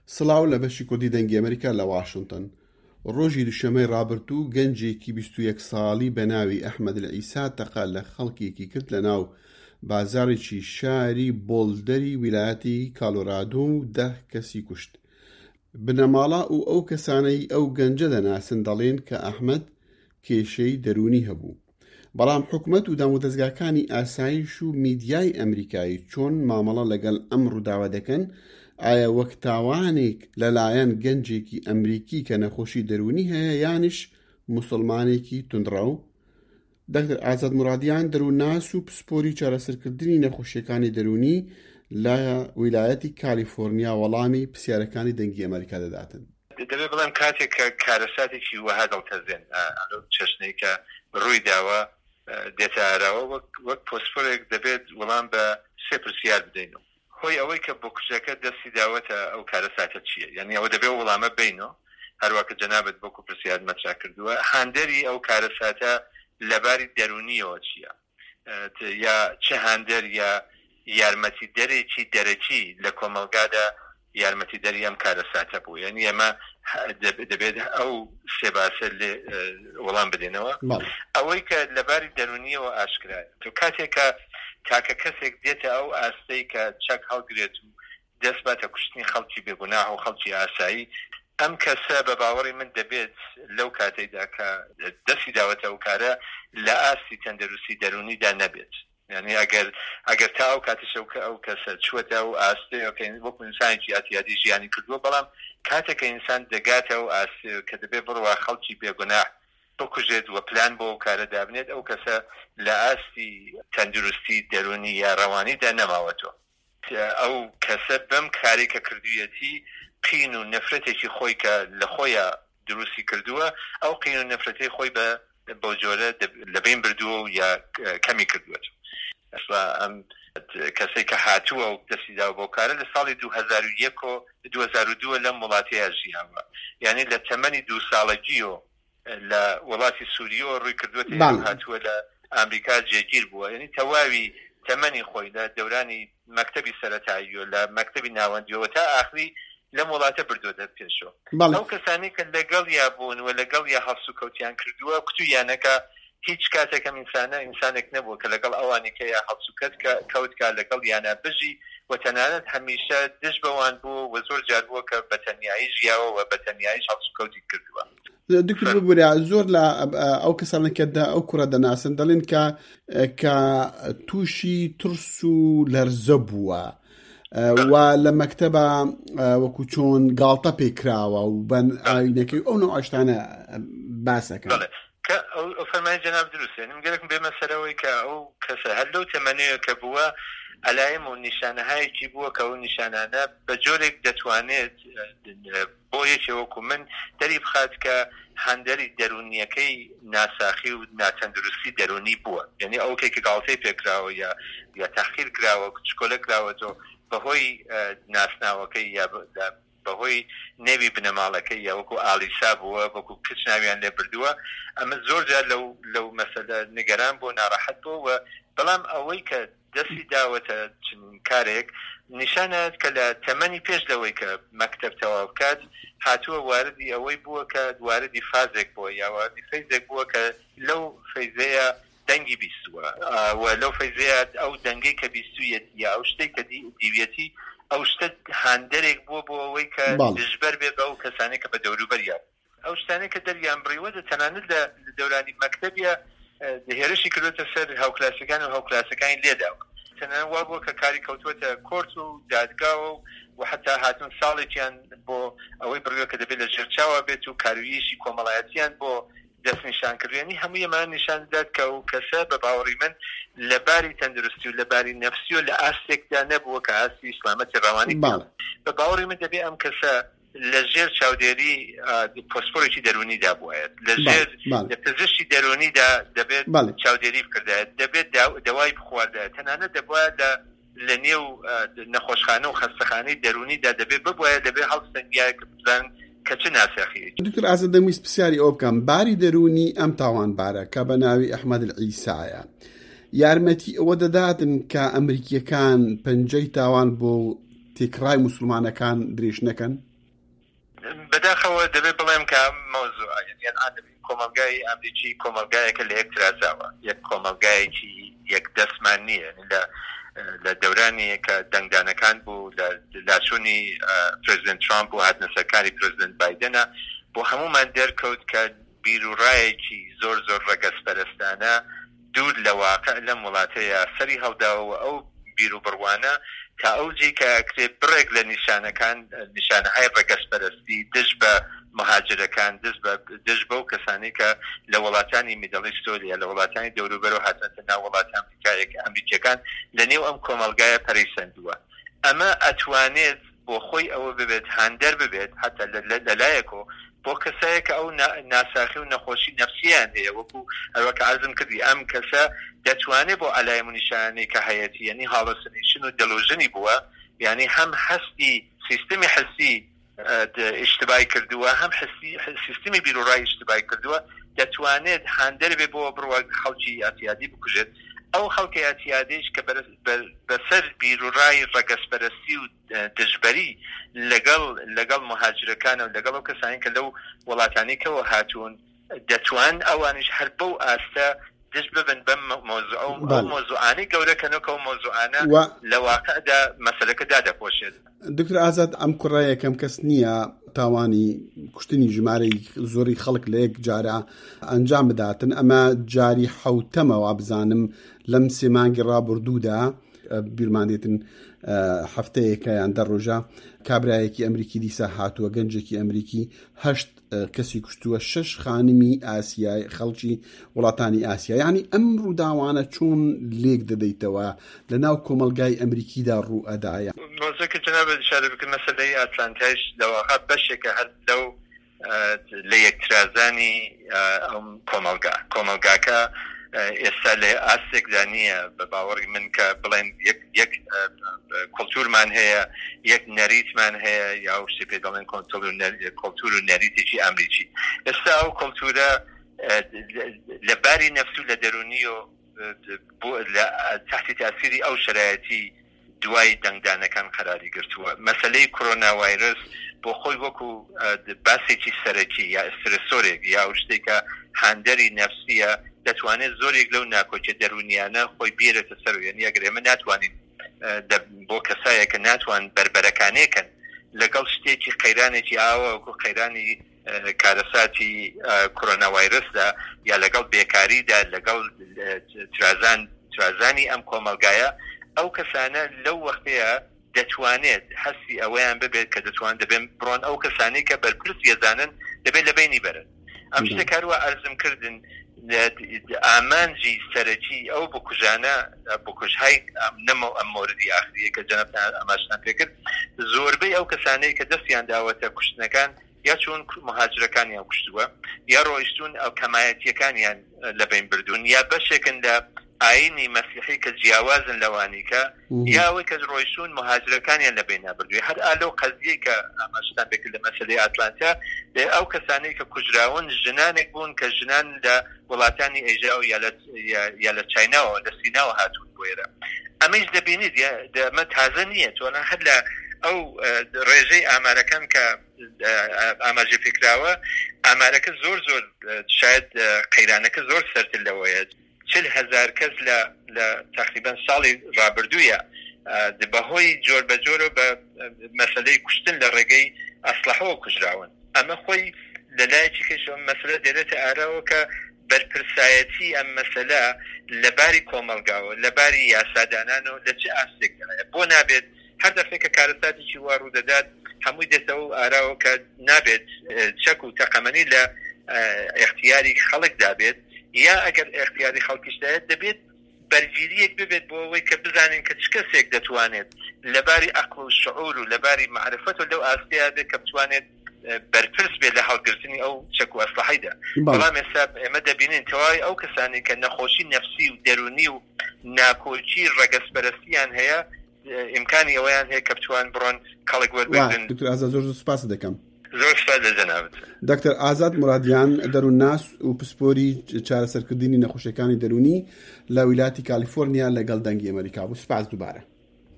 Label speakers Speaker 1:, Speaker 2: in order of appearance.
Speaker 1: سڵاو لە بەشی کۆدی دەنگی ئەمریکا لە واشنگتن. ڕۆژی دووشەمەی ڕابردوو گەنجێکی 21 ساڵی بە ناوی ئەحمەد العیسا تەقا لە خەڵکێکی کرد لە ناو بازارێکی شاری بۆلدەری ویلایەتی کالۆرادۆ و 10 کەسی کوشت. بنەماڵە و ئەو کەسانەی ئەو گەنجە دەناسن دەڵێن کە ئەحمەد کێشەی دەرونی هەبوو. بەڵام حکومەت و دامودەزگاکانی ئاسایش و میدیای ئەمریکایی چۆن مامەڵە لەگەڵ ئەم ڕووداوە دەکەن؟ ئایا وەک تاوانێک لەلایەن گەنجێکی ئەمریکی کە نەخۆشی دەرونی هەیە یانش موسڵمانێکی توندڕەو؟ دکتۆر ئازاد مرادیان دەروونناس و پسپۆری چارەسەرکردنی نەخۆشیەکانی دەرونی لە ویلایەتی کالیفۆرنیا وەڵامی پرسیارەکانی دەنگی ئەمریکا دەداتن.
Speaker 2: دەبێت بڵێم کاتێک کە کارەساتێکی وەها دڵتەزێن چەشنەی کە ڕووی داوە دێتە ئاراوە وەک پۆسپۆرێک دەبێت وەڵام بە سێ پرسیار بدەینەوە. هۆی ئەوەی کە بۆ کوژەکە دەستی داوەتە ئەو کارەساتە چییە؟ یعنی ئەوە دەبێت وەڵامە بینەوە هەروەکە جەنابەت بۆکو پرسیار مەترا کردووە هاندەری ئەو کارەساتە لەباری دەرونیەوە چییە؟ یا چه هاندەر یا یارمەتی دەرێکی دەرەکی لە کۆمەلگادا یارمەتی دەری ئەم کارەساتە بوو. یعنی ئەمە دەبێت ئەو سێباسە لێ وەڵام بدێنەوە. ئەوەی کە لەباری دەرونیەوە ئاشکرایە تۆ کاتێک کە تاکە کەسێک دێتە ئەو ئاستەی کە چەک هەڵگرێت و دەست باتە کوشتنی خەڵکی بێگوناح و خەڵکی ئاسایی ئەم کەسە بە باوەڕی من دەبێت لەو کاتەیدا کە دەستی داوەتە ئەو کارە لە ئاستی تەندروستی دەرونیدا نەبێت. یعنی ئەگەر تا ئەو کاتش ئەو کەسە چوەتە ئەو ئاستەیەکەین وەکو ئینسانێکی ئەتیادی ژیانی کردووە بەڵام کاتێککە ئینسان دەگاتە ئەو ئاستێ کە دەبێت بڕوا خەڵکی بێگوناح بکوژێت وە پلان بۆ ئەو کارە دابنێت ئەو کەسە لە ئاستی تەندروستی دەرونی یا ڕەوانیدا نەماوەتەوە. ئەو کەسە بەم کارێکە کردوویەتی قین و نەفرەتێکی خۆی کە لە خۆیە دروستی کردووە ئەو قین و نەفرەتەی خۆی بە جۆرە لەبین بردووە و یا کەمی کردووە. ئەم کەسێک کە هاتووە و دەستیدا بۆ کارە لە ساڵی 2001 و 2002 لەم وڵاتەیە ژیاوە. یعنی لە تەمەنی 2 ساڵەگیەوە لە وڵاتی سووریەوە ڕووی کردووەتی هاتووە لە ئەمریکا جێگیر بووە. یعنی تەواوی تەمەنی خۆی لە دەورانی مەکتەبی سەرەتاییەوە لە مەکتەبی ناوەندیەوە تا ئاخری لەم وڵاتە بردووە پێشەوە. ئەو کەسانی کە لەگەڵ یا بوون و لەگەڵ یا هەڵسو کەوتیان کردووە کتویانەکە هیچ کاتێکم ئینسانێک نەبووە کە لەگەڵ ئەوانی کە یا هەڵسوکەت کەوتکە لەگەڵ یانە بژی و تەنانەت هەمیشە دش بەوان بوو و زۆر جار بووە کە بە تەنیایی ژیاوە و بە تەنیاییش هەڵسوکەوتی کردووە.
Speaker 1: دکتۆر ببوورە زۆر لە ئەو کەسانێکەدا ئەو کوڕە دەناسن دەڵێن کە تووشی ترس و لەرزە بووە و لە مەکتەبە وەکو چۆن گاڵتە پێکراوە و بەن ئاینەکەی ئەو نوع ئاشتانە باسەکە.
Speaker 2: ئەو فەرمانی جەناب دروستە. نمگەرەکم بێمە سەرەوەی کە ئەو کەسە هەر لەو تەمەنەیە کە بووە ئەلایم و نیشانەهایەکی بووە کە ئەو نیشانانە بە جۆرێک دەتوانێت بۆ یەکێ وەکو من دەری بخات کە هەندەری دەرونیەکەی ناساخی و ناتەندروستی دەرونی بووە. یعنی ئەو کێکی گاڵتەی پێکراوە یا تەخیر کراوە کچکۆلە کراوەتەوە بەهۆی ناسناوەکەی یا بەهۆی نێوی بنەماڵەکەی یا وەکو ئالیسا بووە وەکو کچ ناویان لێ بردووە. ئەمە زۆر جار لەو مەسەلە نیگەران بۆ ناڕەحەت بووە. بەڵام ئەوەی کە دەستی داوەتە چنین کارێک نیشانات کە لە تەمەنی پێش لەوەی کە مەکتەب تەواو بکات هاتووە واردی ئەوەی بووە کە واردی فازێک بووە یا واردی فەیزێک بووە کە لەو فەیزەیە دەنگی بیستووە و لەو فەیزەیە ئەو دەنگەی کە بیستویەت یا ئەو شتەی کە دیوێتی ئەو شتە هاندەرێک بووە بۆ ئەوەی کە دژبەر بێ بە ئەو کەسانێک کە بە دەوروبەریان ئەو شتانەی کە دەریان بڕیوە تەنانەت لە دەورانی مەکتەبیە هێرشی کردوتە سەر هاوکلاسەکان و هاوکلاسەکانی لێداوە. تەنانەت وا بووە کە کاری کەوتوەتە کۆرت و دادگاوە و حتا هاتون ساڵێکیان بۆ ئەوەی بڕیوە کە دەبێت لە ژێرچاوە بێت و کارویشی کۆمەڵایەتیان بۆ دەستنیشانکردنی هەموو ئەمان نیشان داد کە ئەو کەسە بە باوەڕی من لەباری تەندروستی و لەباری نەفسی و لە ئاستێکدا نەبووە کە ئاستی ئیسلامەتی ڕەوانی بە باوەڕی من دەبێت ئەم کەسە لەژێر چاودێری پۆسپۆرێکی دەرونیدا بووایەت لەژێر لە پزیشکی دەرونیدا دەبێت چاودێری بکردایەت دەبێت دەوای بخواردایەت تەنانەت دەبوایە لە نێو نەخۆشخانە و خەستەخانەی دەرونیدا دەبێت ببوایە دەبێت هەڵسەنگیایەکە بزان کە چ ناساخی.
Speaker 1: دکتۆر ئازاد دەمویست پرسیاری ئەو بکەم باری دەرونی ئەم تاوانبارە کە بە ناوی ئەحمەد العیسایە یارمەتی ئەوە دەداتن کە ئەمریکیەکان پەنجەی تاوان بۆ تێکڕای موسڵمانەکان درێژ نەکەن؟
Speaker 2: بەداخەوە دەبێت بڵێم کە مۆزوع کۆمەلگای ئەمریکی کۆمەلگایەکە لە یەک ترازاوە، یەک کۆمەلگایەکی یەک دەستمان نییە لە دەورانی کە دەنگدانەکان بوو لە لاشوونی پرزیدنت ترامپ و هاتنەسەرکاری پرزیدنت بایدنە بۆ هەمومان دەرکەوت کە بیرروڕایەکی زۆر زۆر ڕەگەزپەرستانە دوور لە واقع لەم وڵاتەیە سەری هەڵداوە ئەو بیر و بڕوانە تا ئەوجی کە ئەکرێت بڕێک لە نیشانەهای ڕەگەزپەرستی دژ بە مهاجرەکان دژ بەو کەسانی کە لە وڵاتانی میدڵ ئیستۆریا لە وڵاتانی دەوروبەر و هاتنەتە ناو وڵاتی ئەمریکیەکان لە نێو ئەم کۆمەلگایە پەرەیسەندووە. ئەمە ئەتوانێت بۆ خۆی ئەوە ببێت هاندەر ببێت حتا لەلایەکۆ بۆ کەسایە کە ئەو ناساخی و نەخۆشی نەفسیان هەیە وەکو هەروەکە عەرزم کردی ئەم کەسە دەتوانێت بۆ علایم و نیشانەی کە هەیەتی یعنی هاڵۆسینیشن و دەلوژنی بووە، یعنی هەم هەستی سیستمی حسی اشتباهی کردووە هەم سیستمی بیرروڕای اشتباهی کردووە دەتوانێت هاندەر بێ بۆ بڕوە خەڵکی ئەتیادی بکوژێت. ئەو خەڵکی ئەتیادیش کە بەسەر بیرروڕای ڕەگەزپەرستی و دژبەری لەگەڵ مهاجرەکانە و لەگەڵ ئەو کەسانی کە لەو وڵاتانێکەوە هاتوون دەتوان ئەوانش هەر بەو ئاستە دژ ببن بەم مۆزوع ئەو مۆزوعانەی گەورەکەنەوە ئەو مۆزوعانە لە واقعدا مەسەلەکەدا دەپۆشێت.
Speaker 1: دکتۆر ئازاد ئەم کوڕە یەکەم کەس نییە تاوانی کوشتنی ژمارەی زۆری خەڵک لە یەک جارە ئەنجام بداتن. ئەمە جاری حەوتەمەوە بزانم لەم سێ مانگی ڕابردوودا بیرمانێتن هەفتەیەکە یان دە ڕۆژە کابرایەکی ئەمریکی دیسا هاتووە گەنجێکی ئەمریکی 8 کەسی کوشتووە 6 خانمی ئاسیای خەڵکی وڵاتانی ئاسیا. یعنی ئەم ڕووداوانە چۆن لێک دەدەیتەوە لە ناو کۆمەلگای ئەمریکیدا ڕوو ئەدایە؟
Speaker 2: مۆزوعکە جەناب ئشارە بکەم مەسەلەی ئەتلانتایش لەواقع بەشێکە هەر لەو لە یەکترازانی ئەم کۆمەلگاکە ئێستا لە ئاستێکدا نییە بە باوەڕی من کە بڵێن یەک کۆلتورمان هەیە یەک نەریتمان هەیە یا شتێ پێ دەڵێن کۆلتور و نەریتێکی ئەمریکی. ئێستا ئەو کۆلتورە لە باری نەفس و لە دەرونی و تحتی تاثیری ئەو شرایەتی دوای دەنگدانەکان قەراری گرتووە. مەسەلەی کۆرۆنا ڤایرۆس بۆ خۆی وەکو باسێکی سەرەکی یا ئسترسۆرێک یا شتێکە هاندەری نەفسیە دەتوانێت زۆرێک لەو ناکۆچە دەرونیانە خۆی بێرێتە سەر و یعنی ئەگەر ئێمە ناتوانین بۆ کەسایە کە ناتوان بربەرەکانێکن لەگەڵ شتێکی قەیرانێکی ئاوە وەکو قەیرانی کارەساتی کۆرۆنا ڤایرۆسدا یا لەگەڵ بێکاریدا لەگەڵ ترازانی ئەم کۆمەلگایە ئەو کەسانە لەو وەختەیە دەتوانێت هەستی ئەوەیان ببێت کە دەتوان دەبێن بڕۆن ئەو کەسانی کە بەرپرس یێزانن دەبێت لە بینی بەرن. ئەم شتێکاروە ئەرزم کردن ئامانجی سەرەکی ئەو بکوژهای نەمە ئەم موردی ئاخریە کە جەنابتان ئاماژتان پێکرد زۆربەی ئەو کەسانەی کە دەستیان داوەتە کوشتنەکان یا چون مهاجرەکانیان کوشتووە یا ڕۆیشتون ئەو کەمایەتیەکانیان لەبین بردوون یا بەشێکن لە ئاینی مەسیحی کە جیاوازن لەوانی کە یا ئەوەی کە ڕۆیشتون مهاجرەکانیان لەبین نابردووی هەر ئالۆ قەزیەی کە ئاماژتان پێکرد لە مەسەلەی ئەتلانتا ئەو کەسانەی کە کوژراون ژنانێک بوون کە ژنان لە وڵاتانی ئێژا و یا لە چایناوە لە سیناوە هاتوون بۆێرە. ئەمەش دەبینیت ئەمە تازە نییە تۆنا هەر لە ئەو ڕێژەی ئامارەکان کە ئاماژە پێکراوە ئامارەکە زۆر شاید قەیرانەکە زۆر سەرتر لەوەیە 40,000 کەس لە تقریبا ساڵی ڕابردوویە بەهۆی جۆر بە جۆرە بە مەسەلەی کوشتن لە ڕێگەی ئەسلحەوە کوژراون. ئەمە خۆی لەلایەکی کەشەوە مەسەلە دێرێتە ئاراوە کە بەرپرسایەتی ئەم مەسەلە لەباری کۆمەلگاوە لەباری یاسادانانەوە لە چه ئاستێکدایە بۆ نابێت هەر دەفێکە کارەساتێکی وا ڕوودەدات هەمووی دێتەوە ئاراوە کە نابێت چەک و تەقەمەنی لە اختیاری خەڵکدا بێت یا ئەگەر اختیاری خەڵکیشدایەت دەبێت بەرگیریەک ببێت بۆ ئەوەی کە بزانین کە چ کەسێک دەتوانێت لەباری عەقڵ و شعور و لەباری معرفەت و لەو ئاستەیە بێت کە بتوانێت بەرپرس بێت لە هەڵگرتنی ئەو چەک و ئەسلحەیدا. بەڵام ئێستا ئێمە دەبینین تەواوی ئەو کەسانی کە نەخۆشی نەفسی و دەرونی و ناکۆچی ڕەگەزپەرستیان هەیە ئیمکانی ئەوەیان هەیە کە بتوان بڕۆن کەڵک وەربگرن.
Speaker 1: دکتۆر ئازاد زۆر سوپاس دەکەم.
Speaker 2: زۆر سوپاس جەنابەت.
Speaker 1: دکتۆر ئازاد مرادیان دەروونناس و پسپۆری چارەسەرکردنی نەخۆشیەکانی دەرونی لە ویلایەتی کالیفۆرنیا لەگەڵ دەنگی ئەمریکا بوو. سوپاس دووبارە.